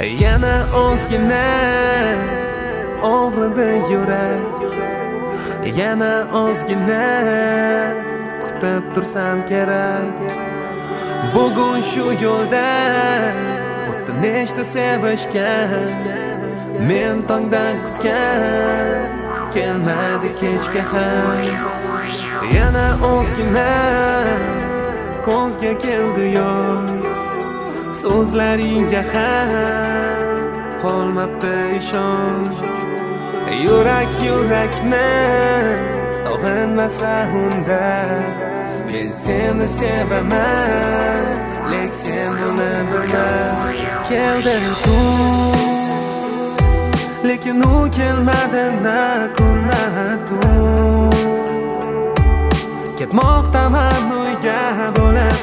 Yana ozgina og'ridi yurak, yana ozgina kutib tursam kerak. Bugun shu yo'lda o'tdi nechta sevishgan, men tongdan kutgan, kelmadi kechga ham. Yana ozgina ko'zga keldi yo'q, so'zlaringga ham qolmabdi ishonch. Yurak yurakni sog'inmasa unda, men seni sevaman, lek sen buni bilma. Keldi kun, lekin u kelmadi na kun na tun. Ketmoqdaman uyga bo'lib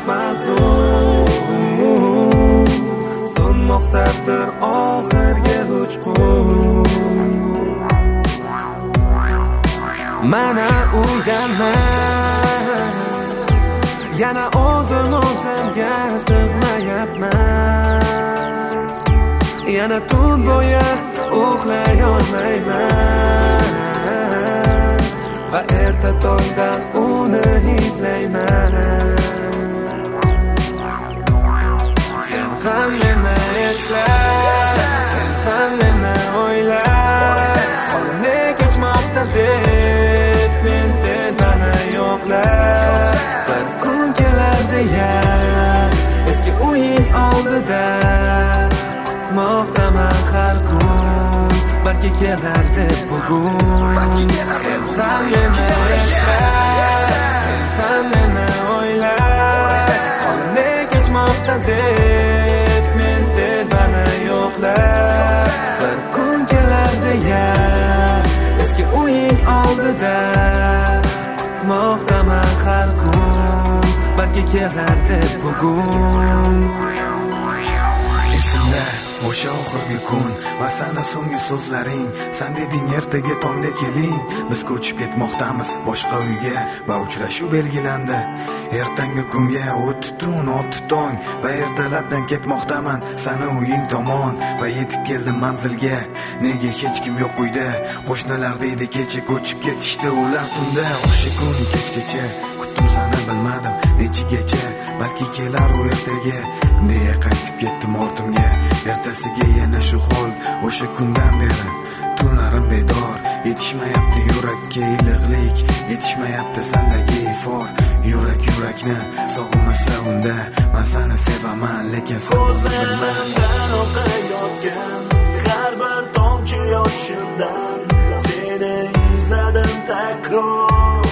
mahzun, so'nmoqdadir oxirgi uchqun. Mana uydaman, yana o'zimga sig'mayapman, yana tun bo'yi uxlay olmayman va erta tongdan uni izlayman. Sen ham meni esla, sen ham meni o'yla, qo'lini kechmoqda deb men telbani yo'qlar. Bir kun kelardi ya eski o'yin oldida, kutmoqdaman har kun, balki kelardi bugun. Sen ham meni esla, sen ham meni o'yla, qo'lini kechmoqda deb men telbani yo'qlar. Bir kun kelardi ya eski o'yin oldida, kutmoqdaman har kun, balki kelardi bugun. O'sha oxirgi kun va sana so'nggi so'zlaring, san deding ertaga tongda keling, biz ko'chib ketmoqdamiz boshqa uyga va uchrashuv belgilandi. Ertangi kunga o'tdi tun, o'tdi tong va ertalabdan ketmoqdaman sana uying tomon va yetib keldim manzilga. Nega hech kim yo'q uyda? Qo'shnilar deydi kecha ko'chib ketishdi ular tunda. O'sha kun kechgacha kutdim seni, bilmadim nechigacha, balki kelar u ertaga deya qaytib ketdim ortimga. Ertasiga yana shu hol, o'sha kundan beri tunlarim bedor. Yetishmayapti yurakka iliqlik, yetishmayapti sendagi ifor. Yurak yurakni sog'inmasa unda, men seni sevaman lekin ko'zlarimdan oqayotgan har bir tomchi yoshimdan seni izladim takror.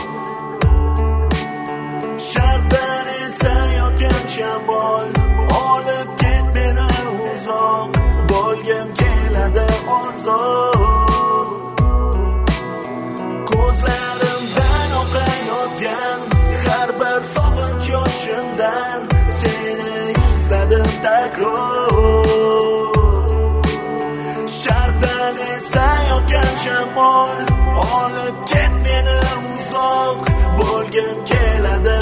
Shartdan esa yotgan shamol olib ket meni uzoq, bo'lgim keladi ozod. Ko'zlarimdan oqayotgan har bir sog'inch yoshimdan seni izladim takror. Shartdan esa yotgan shamol olib ket meni uzoq, bo'lgim keladi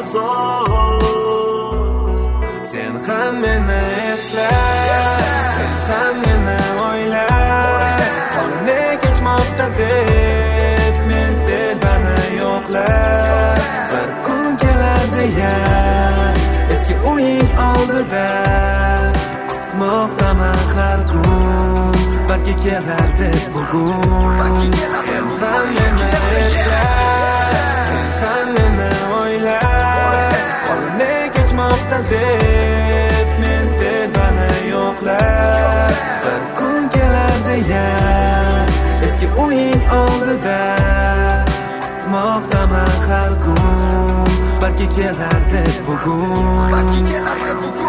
ozod. Sen ham meni esla, sen ham meni o'yla, qo'lini kechmoqda deb men telbani yo'qlar. Bir kun kelardi ya eski o'yin oldida, kutmoqdaman har kun, balki kelardi bugun. Sen ham meni esla, sen ham meni o'yla, qo'lini kechmoqda deb men telbani yo'qlar. Bir kun kelardi ya eski o'yin oldida, kutmoqdaman har kun, balki kelardi bugun.